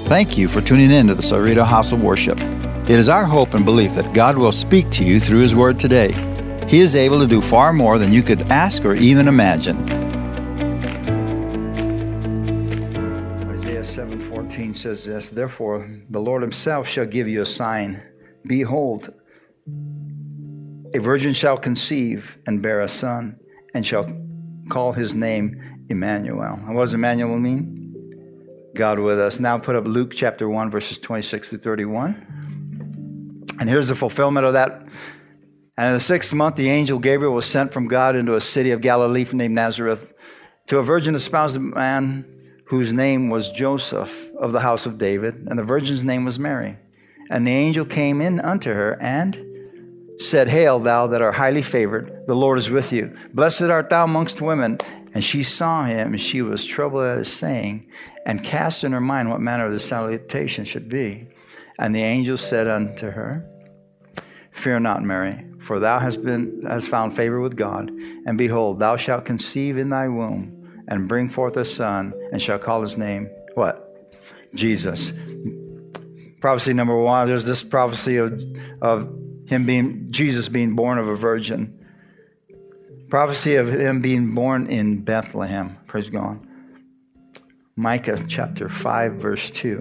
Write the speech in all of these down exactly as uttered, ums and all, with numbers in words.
Thank you for tuning in to the Cerrito House of Worship. It is our hope and belief that God will speak to you through His Word today. He is able to do far more than you could ask or even imagine. Isaiah seven fourteen says this, "Therefore the Lord Himself shall give you a sign. Behold, a virgin shall conceive and bear a son, and shall call his name Emmanuel." And what does Emmanuel mean? God with us. Now put up Luke chapter one, verses twenty-six to thirty-one. And here's the fulfillment of that. "And in the sixth month, the angel Gabriel was sent from God into a city of Galilee named Nazareth to a virgin espoused to a man whose name was Joseph, of the house of David. And the virgin's name was Mary. And the angel came in unto her and said, Hail, thou that art highly favored, the Lord is with you. Blessed art thou amongst women. And she saw him, and she was troubled at his saying, and cast in her mind what manner of the salutation should be. And the angel said unto her, Fear not, Mary, for thou hast been hast found favor with God. And behold, thou shalt conceive in thy womb, and bring forth a son, and shall call his name," what? "Jesus." Prophecy number one, there's this prophecy of, of him being, Jesus being born of a virgin. Prophecy of him being born in Bethlehem. Praise God. Micah chapter five, verse two.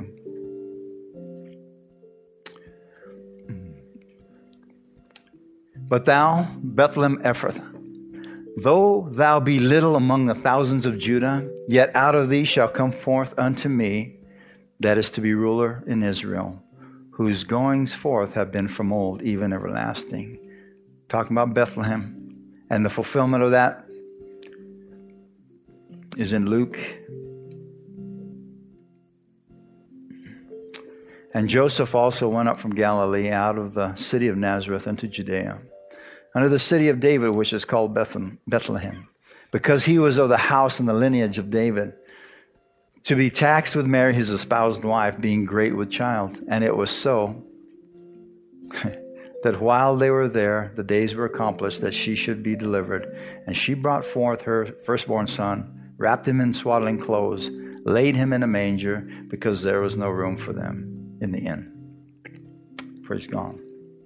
"But thou, Bethlehem Ephrathah, though thou be little among the thousands of Judah, yet out of thee shall come forth unto me, that is to be ruler in Israel, whose goings forth have been from old, even everlasting." Talking about Bethlehem. And the fulfillment of that is in Luke. "And Joseph also went up from Galilee out of the city of Nazareth into Judea, unto the city of David, which is called Bethlehem, because he was of the house and the lineage of David, to be taxed with Mary, his espoused wife, being great with child. And it was so, that while they were there, the days were accomplished that she should be delivered. And she brought forth her firstborn son, wrapped him in swaddling clothes, laid him in a manger, because there was no room for them in the inn." Praise God.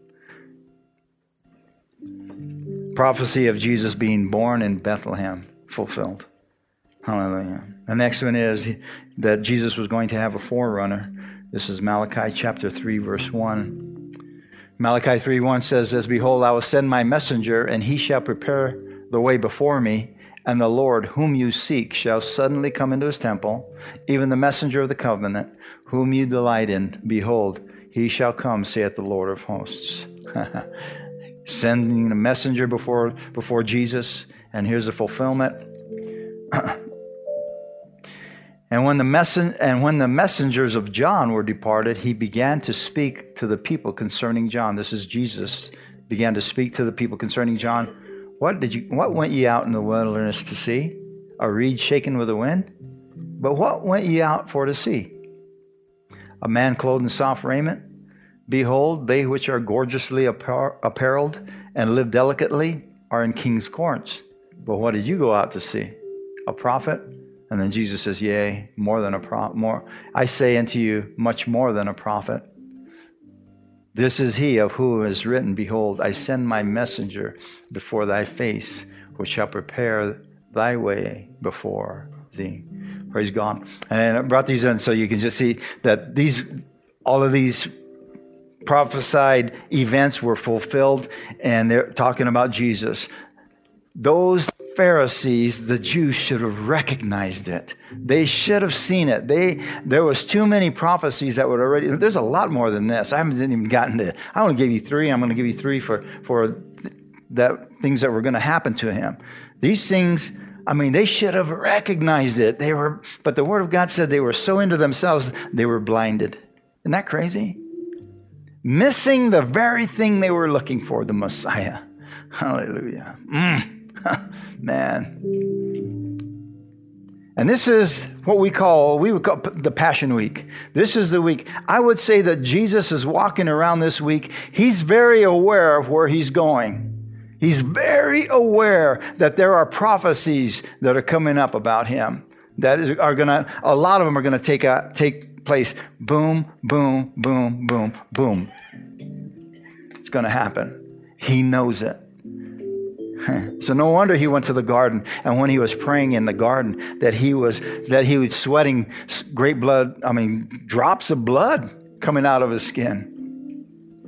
Prophecy of Jesus being born in Bethlehem fulfilled. Hallelujah. The next one is that Jesus was going to have a forerunner. This is Malachi chapter three, verse one. Malachi three one says, "As behold, I will send my messenger, and he shall prepare the way before me, and the Lord whom you seek shall suddenly come into his temple, even the messenger of the covenant, whom you delight in. Behold, he shall come, saith the Lord of hosts." Sending a messenger before before Jesus, and here's the fulfillment. And when the messen- and when the messengers of John were departed, he began to speak to the people concerning John. This is Jesus began to speak to the people concerning John. What did you? What went ye out in the wilderness to see? A reed shaken with the wind? But what went ye out for to see? A man clothed in soft raiment? Behold, they which are gorgeously appar- apparelled and live delicately are in king's courts. But what did you go out to see? A prophet? And then Jesus says, "Yea, more than a prophet. More, I say unto you, much more than a prophet. This is he of whom is written, Behold, I send my messenger before thy face, which shall prepare thy way before thee." Praise God. And I brought these in so you can just see that these, all of these prophesied events were fulfilled, and they're talking about Jesus. Those Pharisees, the Jews, should have recognized it. They should have seen it. They there was too many prophecies that would already. There's a lot more than this. I haven't even gotten to. I want to give you three. I'm going to give you three for for that things that were going to happen to him. These things. I mean, they should have recognized it. They were, but the Word of God said they were so into themselves they were blinded. Isn't that crazy? Missing the very thing they were looking for, the Messiah. Hallelujah. Mm. Man. And this is what we call, we would call the Passion Week. This is the week. I would say that Jesus is walking around this week. He's very aware of where he's going. He's very aware that there are prophecies that are coming up about him that is, are going to, a lot of them are going to take a, take place. Boom, boom, boom, boom, boom. It's going to happen. He knows it. So no wonder he went to the garden, and when he was praying in the garden, that he was that he was sweating great blood, I mean, drops of blood coming out of his skin.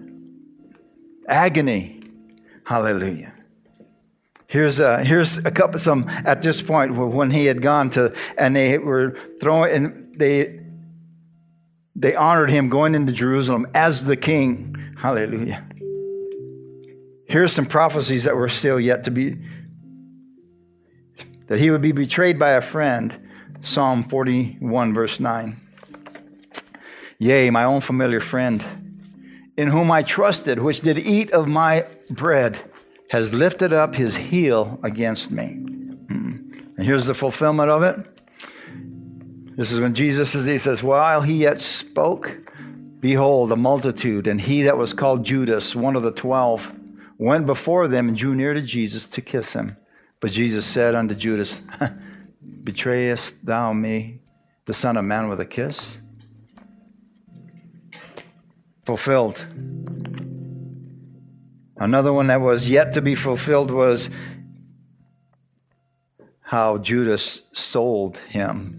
Agony. Hallelujah. Here's a, here's a couple some at this point when he had gone to, and they were throwing, and they they honored him going into Jerusalem as the king. Hallelujah. Here's some prophecies that were still yet to be, that he would be betrayed by a friend. Psalm forty-one, verse nine. Yea, my own familiar friend, in whom I trusted, which did eat of my bread, has lifted up his heel against me. Mm. And here's the fulfillment of it. This is when Jesus is, he says, while he yet spoke, behold, a multitude, and he that was called Judas, one of the twelve, went before them and drew near to Jesus to kiss him. But Jesus said unto Judas, betrayest thou me, the Son of Man, with a kiss? Fulfilled. Another one that was yet to be fulfilled was how Judas sold him.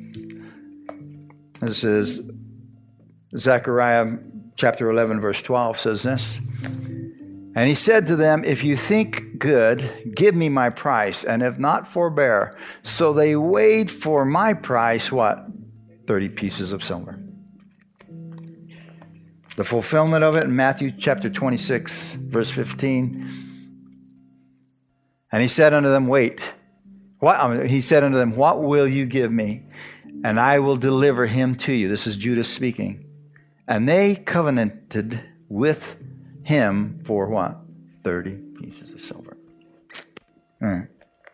This is Zechariah chapter eleven, verse twelve says this. And he said to them, if you think good, give me my price, and if not, forbear. So they weighed for my price, what? thirty pieces of silver. The fulfillment of it in Matthew chapter twenty-six, verse fifteen. And he said unto them, wait. What? I mean, he said unto them, what will you give me? And I will deliver him to you. This is Judas speaking. And they covenanted with him for what? thirty pieces of silver. Mm.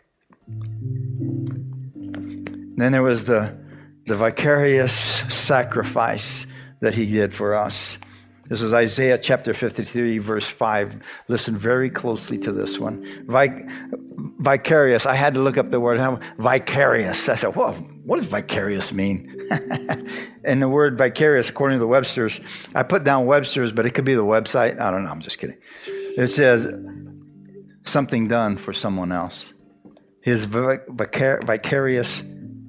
Then there was the, the vicarious sacrifice that he did for us. This is Isaiah chapter fifty-three, verse five. Listen very closely to this one. Vic, vicarious. I had to look up the word. Vicarious. I said, well, what does vicarious mean? And the word vicarious, according to the Webster's, I put down Webster's, but it could be the website. I don't know. I'm just kidding. It says something done for someone else. His vicar- vicarious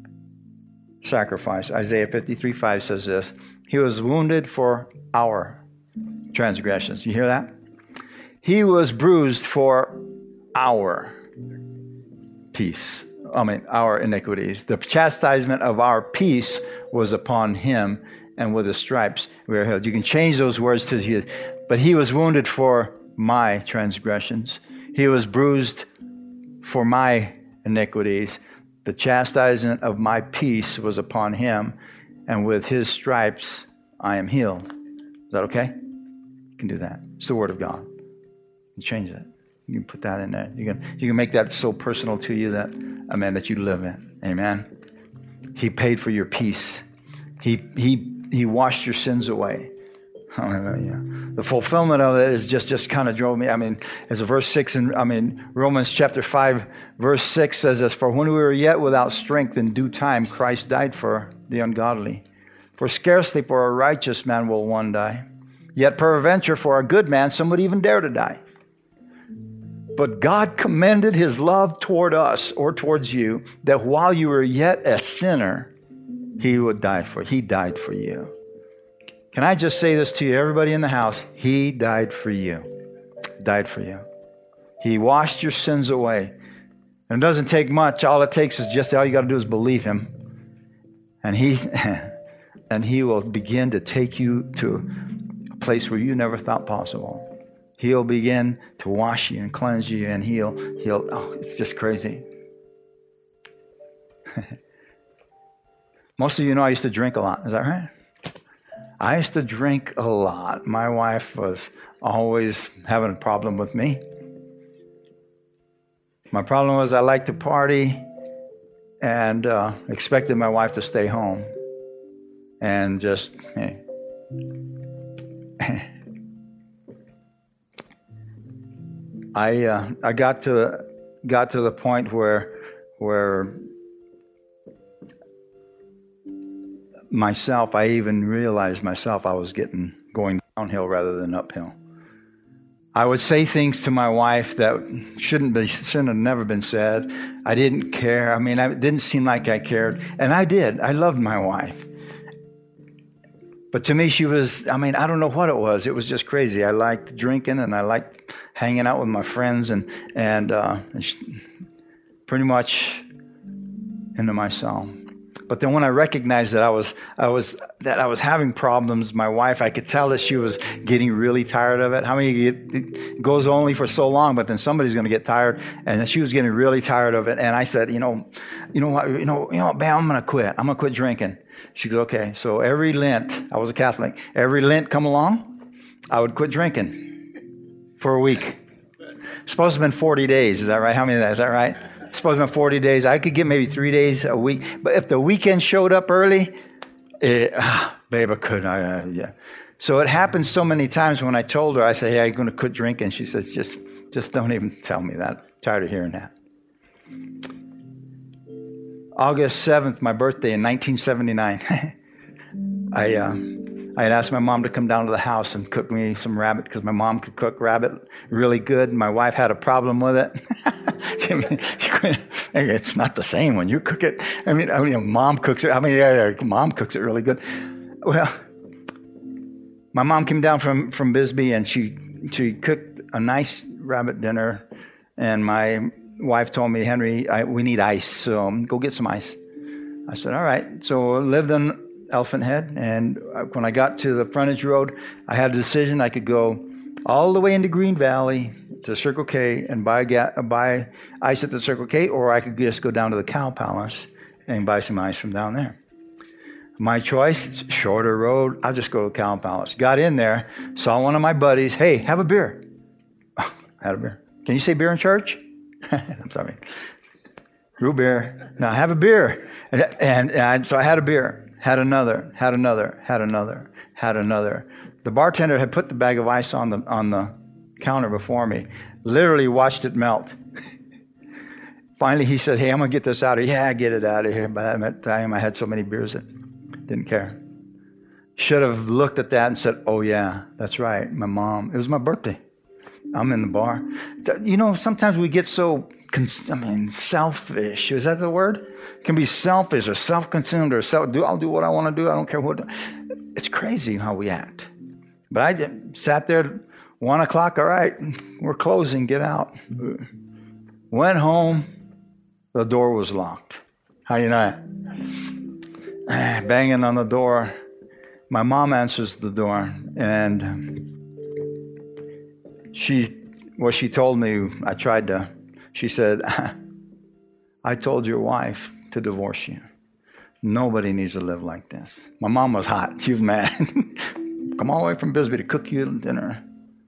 sacrifice. Isaiah fifty-three, five says this. He was wounded for our transgressions. You hear that? He was bruised for our peace. I mean, our iniquities. The chastisement of our peace was upon him, and with his stripes we are healed. You can change those words to he, but he was wounded for my transgressions. He was bruised for my iniquities. The chastisement of my peace was upon him, and with his stripes I am healed. Is that okay? You can do that. It's the word of God. You can change it. You can put that in there. You can you can make that so personal to you that, amen, that you live in. Amen. He paid for your peace. He he he washed your sins away. Hallelujah. The fulfillment of it is just just kind of drove me. I mean, as a verse six in I mean Romans chapter five, verse six says this, for when we were yet without strength, in due time Christ died for the ungodly. For scarcely for a righteous man will one die. Yet peradventure for a good man some would even dare to die. But God commended his love toward us, or towards you, that while you were yet a sinner, he would die for he died for you. Can I just say this to you, everybody in the house? He died for you. Died for you. He washed your sins away. And it doesn't take much. All it takes is just, all you got to do is believe him. And he and he will begin to take you to a place where you never thought possible. He'll begin to wash you and cleanse you, and he'll, he'll, oh, it's just crazy. Most of you know I used to drink a lot. Is that right? I used to drink a lot. My wife was always having a problem with me. My problem was I liked to party and uh, expected my wife to stay home and just, hey. I uh, I got to got to the point where where myself, I even realized myself I was getting going downhill rather than uphill. I would say things to my wife that shouldn't be, shouldn't have never been said. I didn't care. I mean, it didn't seem like I cared. And I did. I loved my wife. But to me, she was, I mean, I don't know what it was. It was just crazy. I liked drinking and I liked hanging out with my friends and, and, uh, and she, pretty much into myself. But then when I recognized that I was, I was, that I was having problems, my wife, I could tell that she was getting really tired of it. How many get, it goes only for so long, but then somebody's going to get tired, and she was getting really tired of it. And I said, you know, you know what, you know, you know, Bam, I'm going to quit. I'm going to quit drinking. She goes, okay. So every Lent, I was a Catholic. Every Lent come along, I would quit drinking for a week. It's supposed to have been forty days. Is that right? How many of that? Is that right? It's supposed to be forty days. I could get maybe three days a week. But if the weekend showed up early, it, ah, babe, I couldn't. I, uh, yeah. So it happened so many times when I told her, I said, hey, I'm going to quit drinking. She says, just, just don't even tell me that. I'm tired of hearing that. August seventh, my birthday in nineteen seventy-nine. I, uh, I had asked my mom to come down to the house and cook me some rabbit because my mom could cook rabbit really good. My wife had a problem with it. It's not the same when you cook it. I mean, I mean, mom cooks it. I mean, yeah, mom cooks it really good. Well, my mom came down from, from Bisbee and she she cooked a nice rabbit dinner. And my wife told me, Henry, I, we need ice, so go get some ice. I said, all right. So I lived in Elephant Head, and when I got to the frontage road, I had a decision. I could go all the way into Green Valley to Circle K and buy ga- buy ice at the Circle K, or I could just go down to the Cow Palace and buy some ice from down there. My choice, it's a shorter road. I'll just go to the Cow Palace. Got in there, saw one of my buddies. Hey, have a beer. Oh, had a beer. Can you say beer in church? I'm sorry. Root beer. Now have a beer. And, and, and so I had a beer. Had another, had another, had another, had another. The bartender had put the bag of ice on the on the counter before me. Literally watched it melt. Finally, he said, hey, I'm going to get this out of here. Yeah, get it out of here. By that time, I had so many beers that didn't care. Should have looked at that and said, oh, yeah, that's right. My mom. It was my birthday. I'm in the bar. You know, sometimes we get so, I mean, selfish. Is that the word? Can be selfish or self-consumed or self. Do I'll do what I want to do. I don't care what. It's crazy how we act. But I sat there, one o'clock. All right, we're closing. Get out. Went home. The door was locked. How you know that? Banging on the door. My mom answers the door, and she, what she told me, I tried to. She said, I told your wife to divorce you. Nobody needs to live like this. My mom was hot. She was mad. Come all the way from Bisbee to cook you dinner.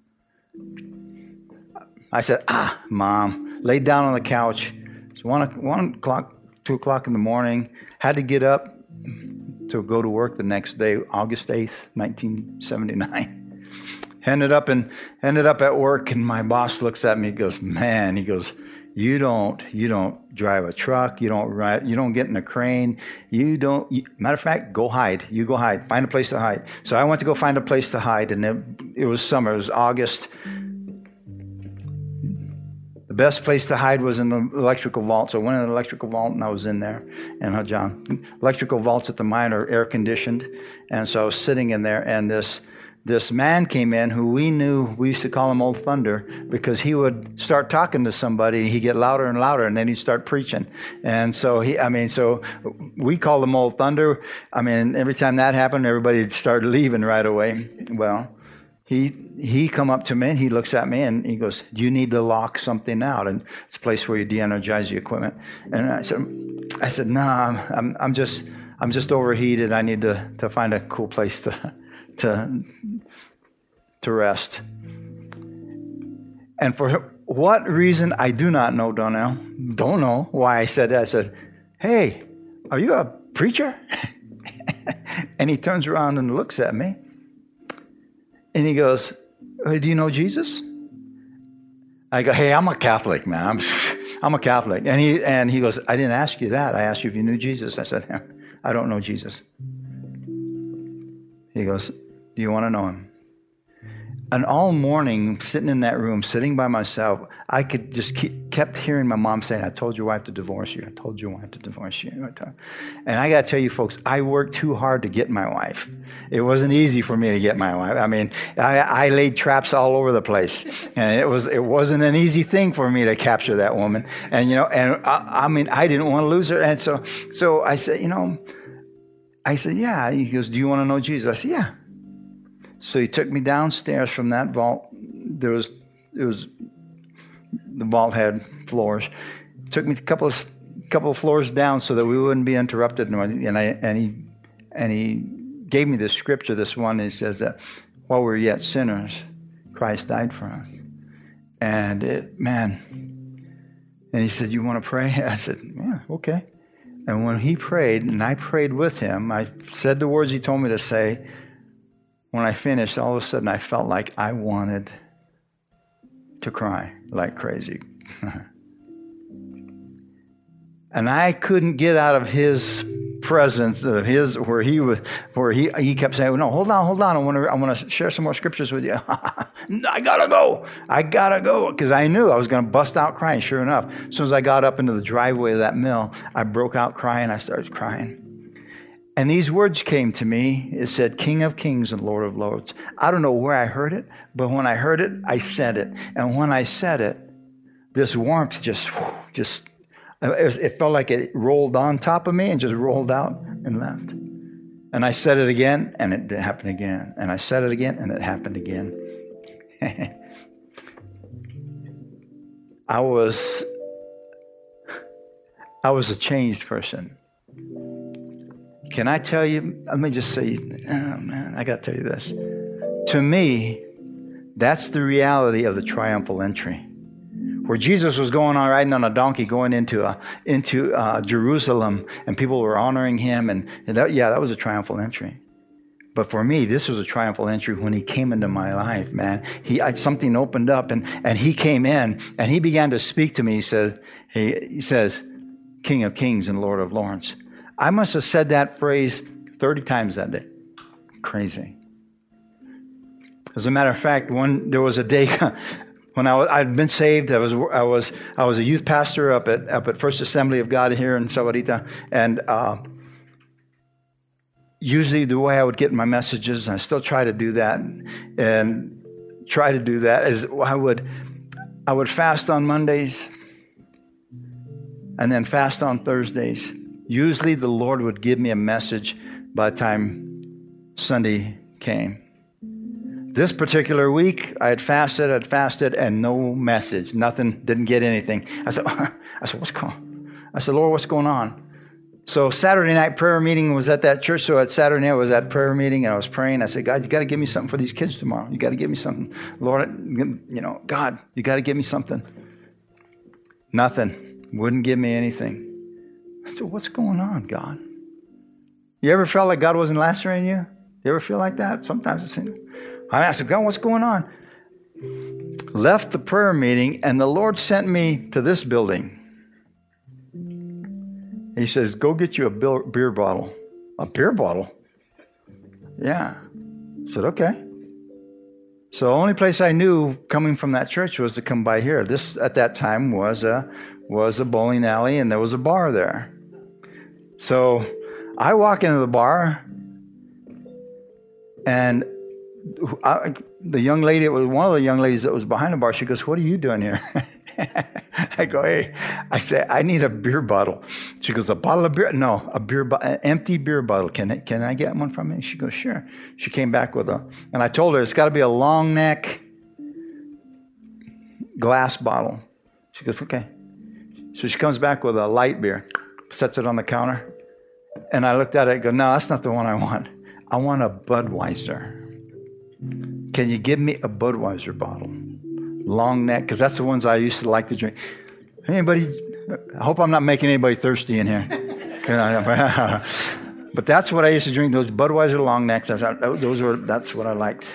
I said, ah, Mom. Laid down on the couch. It's one, one o'clock, two o'clock in the morning. Had to get up to go to work the next day, August eighth, nineteen seventy-nine. Ended up in, ended up at work, and my boss looks at me. He goes, man, he goes, You don't, you don't drive a truck. You don't ride, you don't get in a crane. You don't, you, matter of fact, go hide. You go hide. Find a place to hide. So I went to go find a place to hide, and it, it was summer. It was August. The best place to hide was in the electrical vault. So I went in the electrical vault, and I was in there. And uh, John, electrical vaults at the mine are air conditioned. And so I was sitting in there, and this This man came in who we knew, we used to call him Old Thunder, because he would start talking to somebody, he'd get louder and louder, and then he'd start preaching. And so he, I mean, so we called him Old Thunder. I mean, every time that happened, everybody would start leaving right away. Well, he he come up to me and he looks at me and he goes, "Do you need to lock something out?" And it's a place where you de-energize the equipment. And I said, I said, "No, nah, I'm I'm just I'm just overheated. I need to to find a cool place to." to to rest." And for what reason, I do not know, Donnell. Don't know why I said that. I said, "Hey, are you a preacher?" And he turns around and looks at me. And he goes, "Hey, do you know Jesus?" I go, "Hey, I'm a Catholic, man. I'm, I'm a Catholic." And he and he goes, "I didn't ask you that. I asked you if you knew Jesus." I said, "I don't know Jesus." He goes, do you want to know him? And all morning, sitting in that room, sitting by myself, I could just keep, kept hearing my mom saying, I told your wife to divorce you. I told your wife to divorce you. And I got to tell you, folks, I worked too hard to get my wife. It wasn't easy for me to get my wife. I mean, I, I laid traps all over the place. And it, was, it wasn't an easy thing for me to capture that woman. And, you know, and I, I mean, I didn't want to lose her. And so, so I said, you know, I said, yeah. He goes, do you want to know Jesus? I said, yeah. So he took me downstairs from that vault. There was, it was, the vault had floors. Took me a couple of couple of floors down so that we wouldn't be interrupted. And I and he and he gave me this scripture. This one, he says that while we were yet sinners, Christ died for us. And it, man. And he said, "You want to pray?" I said, "Yeah, okay." And when he prayed, and I prayed with him, I said the words he told me to say. When I finished, all of a sudden I felt like I wanted to cry like crazy. And I couldn't get out of his presence, of his where he was, where he he kept saying, "No, hold on, hold on. I want to I want to share some more scriptures with you." I gotta go. I gotta go because I knew I was going to bust out crying. Sure enough, as soon as I got up into the driveway of that mill, I broke out crying. I started crying. And these words came to me. It said, King of Kings and Lord of Lords. I don't know where I heard it, but when I heard it, I said it. And when I said it, this warmth just, just, it, was, it felt like it rolled on top of me and just rolled out and left. And I said it again, and it happened again. And I said it again, and it happened again. I was, I was a changed person. Can I tell you, let me just say, oh man, I got to tell you this. To me, that's the reality of the triumphal entry. Where Jesus was going on, riding on a donkey, going into uh, into uh, Jerusalem, and people were honoring him. And, and that, yeah, that was a triumphal entry. But for me, this was a triumphal entry when he came into my life, man. He I, something opened up, and, and he came in, and he began to speak to me. He said, he, he says, King of Kings and Lord of Lords. I must have said that phrase thirty times that day. Crazy. As a matter of fact, one there was a day when I was, I'd been saved. I was I was I was a youth pastor up at up at First Assembly of God here in Sahuarita, and uh, usually the way I would get my messages, and I still try to do that, and try to do that is I would I would fast on Mondays, and then fast on Thursdays. Usually the Lord would give me a message by the time Sunday came. This particular week, I had fasted, I'd fasted, and no message. Nothing, didn't get anything. I said, I said, what's going on? I said, Lord, what's going on? So Saturday night prayer meeting was at that church. So at Saturday night I was at prayer meeting, and I was praying. I said, God, you got to give me something for these kids tomorrow. You got to give me something. Lord, you know, God, you got to give me something. Nothing. Wouldn't give me anything. I said, what's going on, God? You ever felt like God wasn't answering you? You ever feel like that? Sometimes it's in. I asked God, what's going on? Left the prayer meeting, and the Lord sent me to this building. He says, go get you a beer bottle. A beer bottle? Yeah. I said, okay. So the only place I knew coming from that church was to come by here. This, at that time, was a, was a bowling alley, and there was a bar there. So I walk into the bar, and I, the young lady, it was one of the young ladies that was behind the bar. She goes, what are you doing here? I go, hey, I say, I need a beer bottle. She goes, a bottle of beer? No, a beer, bo- an empty beer bottle. Can I, can I get one from you? She goes, sure. She came back with a, and I told her it's got to be a long neck glass bottle. She goes, okay. So she comes back with a light beer, sets it on the counter. And I looked at it and go, no, that's not the one I want. I want a Budweiser. Can you give me a Budweiser bottle? Long neck, because that's the ones I used to like to drink. Anybody, I hope I'm not making anybody thirsty in here. But that's what I used to drink, those Budweiser long necks. Those were, that's what I liked.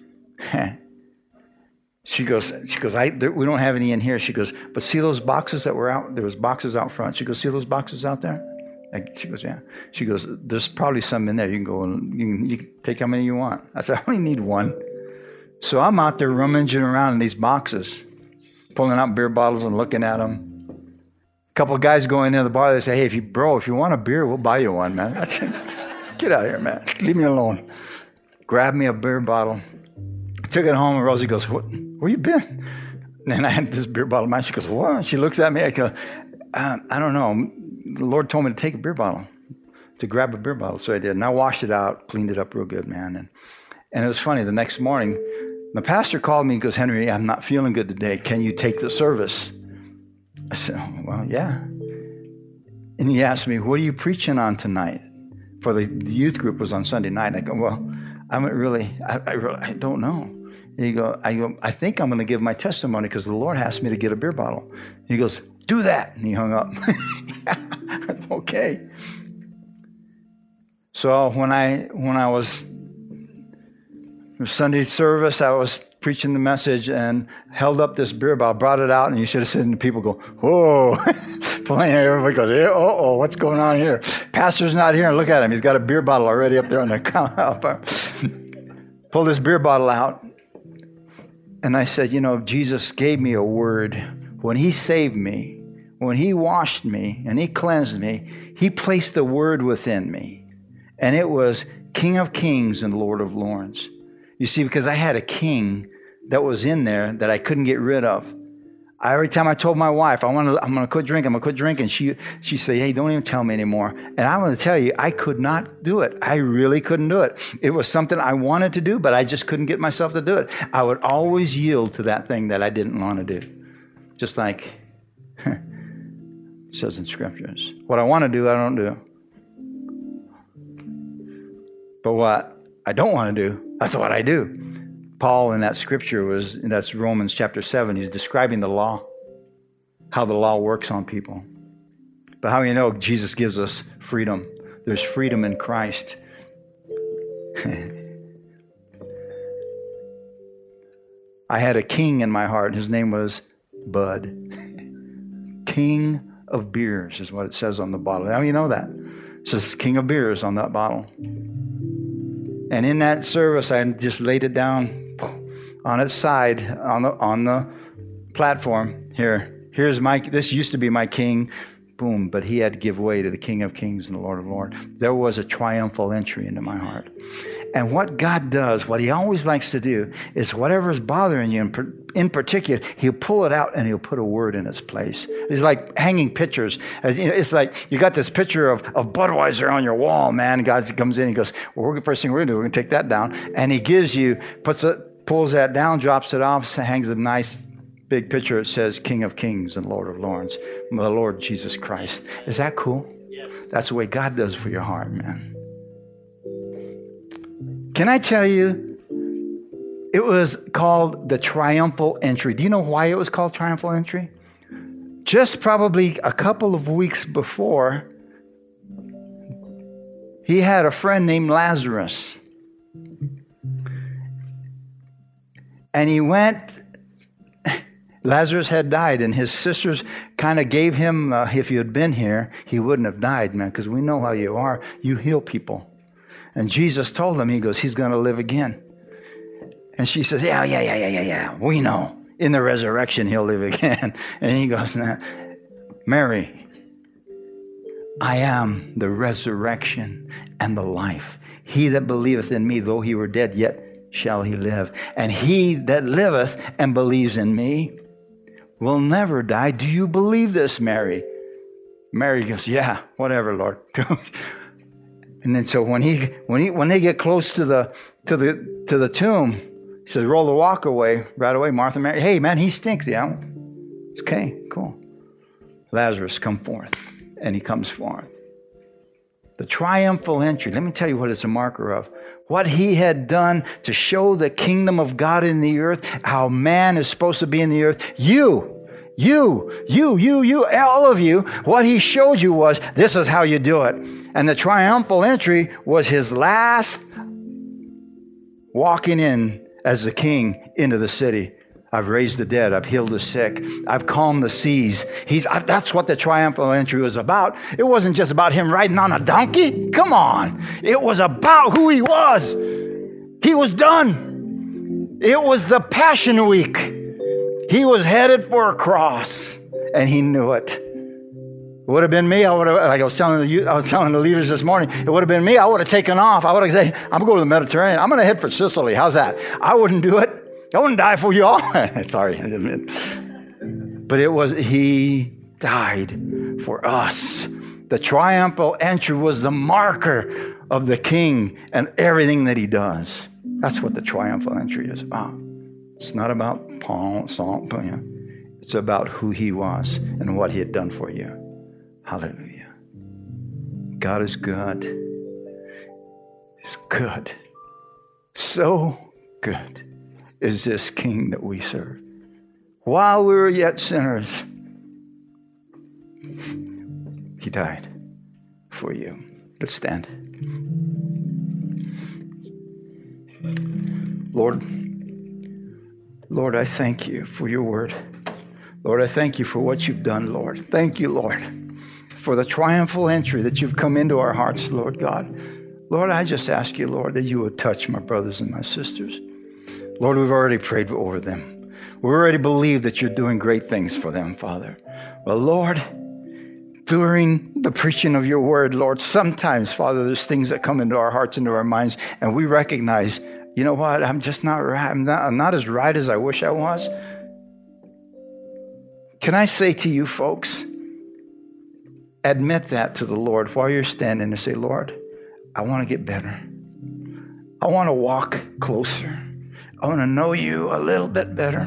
She goes, she goes, I, there, we don't have any in here. She goes, but see those boxes that were out? There was boxes out front. She goes, see those boxes out there? Like, she goes, yeah. She goes, there's probably some in there. You can go and you can, you can take how many you want. I said, I only need one. So I'm out there rummaging around in these boxes, pulling out beer bottles and looking at them. A couple of guys go into the bar. They say, hey, if you, bro, if you want a beer, we'll buy you one, man. I said, get out of here, man. Leave me alone. Grab me a beer bottle. Took it home, and Rosie goes, what, where you been? And I had this beer bottle in mine. She goes, what? She looks at me. I go, uh, I don't know. The Lord told me to take a beer bottle, to grab a beer bottle. So I did. And I washed it out, cleaned it up real good, man. And and it was funny. The next morning, the pastor called me and goes, Henry, I'm not feeling good today. Can you take the service? I said, oh, well, yeah. And he asked me, what are you preaching on tonight? For the, the youth group was on Sunday night. And I go, well, I'm really, I, I really, I don't know. And he go, I go, I think I'm going to give my testimony because the Lord asked me to get a beer bottle. He goes, do that. And he hung up. Okay. So when I when I was Sunday service, I was preaching the message and held up this beer bottle, brought it out, and you should have seen the people go, whoa. Everybody goes, hey, uh-oh, what's going on here? Pastor's not here. Look at him. He's got a beer bottle already up there on the counter. Pull this beer bottle out. And I said, you know, Jesus gave me a word. When he saved me, when he washed me and he cleansed me, he placed a word within me. And it was King of Kings and Lord of Lords. You see, because I had a king that was in there that I couldn't get rid of. I, every time I told my wife, I want to, I'm going to quit drinking, I'm going to quit drinking, she she said, hey, don't even tell me anymore. And I'm going to tell you, I could not do it. I really couldn't do it. It was something I wanted to do, but I just couldn't get myself to do it. I would always yield to that thing that I didn't want to do. Just like it says in scriptures. What I want to do, I don't do. But what I don't want to do, that's what I do. Paul in that scripture was, that's Romans chapter seven, he's describing the law, how the law works on people. But how do you know Jesus gives us freedom? There's freedom in Christ. I had a king in my heart. His name was Bud. King of beers is what it says on the bottle. How do you know that? It says King of beers on that bottle. And in that service, I just laid it down on its side on the on the platform. Here, here's my. This used to be my king. Boom! But he had to give way to the King of Kings and the Lord of Lords. There was a triumphal entry into my heart. And what God does, what he always likes to do, is whatever is bothering you in, in particular, he'll pull it out and he'll put a word in its place. It's like hanging pictures. It's like you got this picture of, of Budweiser on your wall, man. God comes in and goes, well, the first thing we're going to do, we're going to take that down. And he gives you, puts it, pulls that down, drops it off, hangs a nice big picture. It says King of Kings and Lord of Lords, the Lord Jesus Christ. Is that cool? Yes. That's the way God does for your heart, man. Can I tell you, it was called the triumphal entry. Do you know why it was called triumphal entry? Just probably a couple of weeks before, he had a friend named Lazarus. And he went, Lazarus had died, and his sisters kind of gave him, uh, if you had been here, he wouldn't have died, man, because we know how you are. You heal people. And Jesus told him, he goes, he's going to live again. And she says, yeah, yeah, yeah, yeah, yeah, yeah. We know. In the resurrection, he'll live again. And he goes, nah. Mary, I am the resurrection and the life. He that believeth in me, though he were dead, yet shall he live. And he that liveth and believes in me will never die. Do you believe this, Mary? Mary goes, yeah, whatever, Lord. And then so when he when he when they get close to the to the to the tomb, he says, roll the walk away right away. Martha, Mary, hey man, he stinks. Yeah, it's okay, cool. Lazarus, come forth, and he comes forth. The triumphal entry. Let me tell you what it's a marker of. What he had done to show the kingdom of God in the earth, how man is supposed to be in the earth. You. You, you, you, you, all of you, what he showed you was, this is how you do it. And the triumphal entry was his last walking in as the king into the city. I've raised the dead. I've healed the sick. I've calmed the seas. He's, I, that's what the triumphal entry was about. It wasn't just about him riding on a donkey. Come on. It was about who he was. He was done. It was the Passion Week. He was headed for a cross, and he knew it. It would have been me. I would have, like I was telling the, I was telling the leaders this morning, it would have been me. I would have taken off. I would have said, I'm going to the Mediterranean. I'm going to head for Sicily. How's that? I wouldn't do it. I wouldn't die for you all. Sorry. But it was, he died for us. The triumphal entry was the marker of the king and everything that he does. That's what the triumphal entry is about. It's not about Paul, Saul, it's about who he was and what he had done for you. Hallelujah. God is good. He's good. So good is this king that we serve. While we were yet sinners, he died for you. Let's stand. Lord, Lord, I thank you for your word. Lord, I thank you for what you've done, Lord. Thank you, Lord, for the triumphal entry that you've come into our hearts, Lord God. Lord, I just ask you, Lord, that you would touch my brothers and my sisters. Lord, we've already prayed over them. We already believe that you're doing great things for them, Father. But Lord, during the preaching of your word, Lord, sometimes, Father, there's things that come into our hearts, into our minds, and we recognize, you know what, I'm just not right. I'm not, I'm not as right as I wish I was. Can I say to you folks, admit that to the Lord while you're standing and say, Lord, I want to get better. I want to walk closer. I want to know you a little bit better.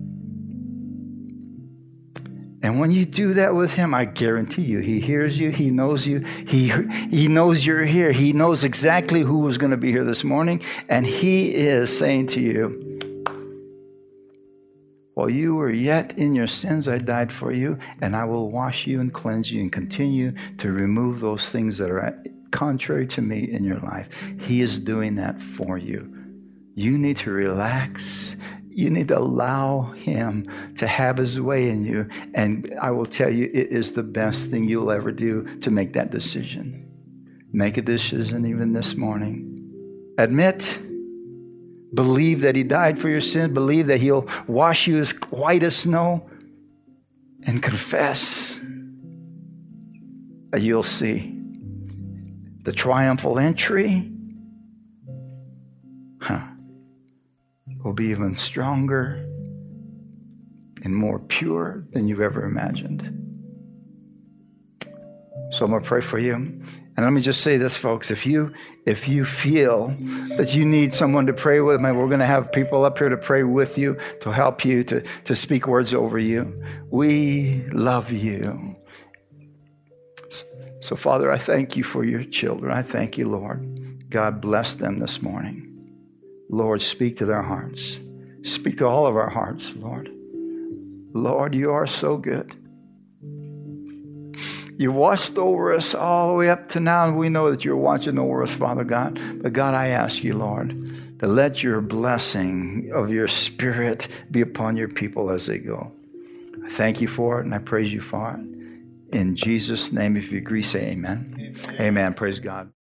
And when you do that with him, I guarantee you, he hears you, he knows you, he, he knows you're here. He knows exactly who was going to be here this morning. And he is saying to you, while you were yet in your sins, I died for you, and I will wash you and cleanse you and continue to remove those things that are contrary to me in your life. He is doing that for you. You need to relax. You need to allow him to have his way in you. And I will tell you, it is the best thing you'll ever do to make that decision. Make a decision even this morning. Admit. Believe that he died for your sin. Believe that he'll wash you as white as snow. And confess that you'll see the triumphal entry huh, will be even stronger and more pure than you've ever imagined. So I'm going to pray for you. And let me just say this, folks. If you if you feel that you need someone to pray with, we're going to have people up here to pray with you, to help you, to, to speak words over you. We love you. So, Father, I thank you for your children. I thank you, Lord. God bless them this morning. Lord, speak to their hearts. Speak to all of our hearts, Lord. Lord, you are so good. You watched over us all the way up to now, and we know that you're watching over us, Father God. But God, I ask you, Lord, to let your blessing of your Spirit be upon your people as they go. I thank you for it, and I praise you for it. In Jesus' name, if you agree, say amen. Amen. Amen. Praise God.